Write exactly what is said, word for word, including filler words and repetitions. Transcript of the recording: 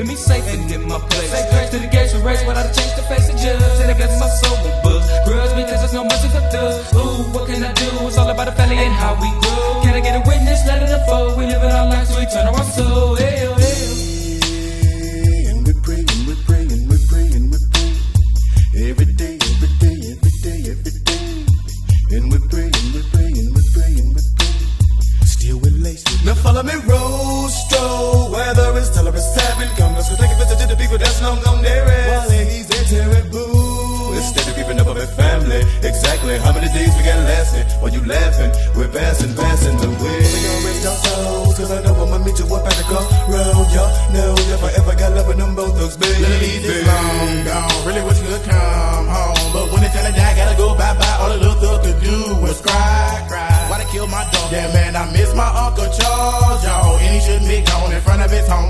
keeping me safe and in my place. Say grace to the gates for race, but I change the face of judge. And I got my soul with books. Grudge because there's no mercy for thugs. Ooh, what can I do? It's all about the family and how we grow. Can I get a witness? Let it unfold. We live in our lives, so we turn our soul. Hell, hell. And we're praying, we're praying, we're praying, we're praying. Every day, every day, every day, every day. And we're praying, we're praying, we're praying, we're praying. Still with lace. Now follow me, Rostro. Whether it's tell or it's seven, come let's go take a visit to the people that's long gone there is. While he's there, terrible. Instead of keeping up with family, exactly how many days we got lasting? While you laughing, we're passing, passing the way. We gon' rest our souls, cause I know I'ma meet you up at the crossroad. Y'all know if I ever got love with them both thugs, baby. Let me this long gone, really wish you could come home. But when it's time to die, gotta go bye-bye. All the little thug could do was cry, cry. Why they kill my dog? Yeah, man, I miss my Uncle Charles, y'all. And he shouldn't be gone in front of his home.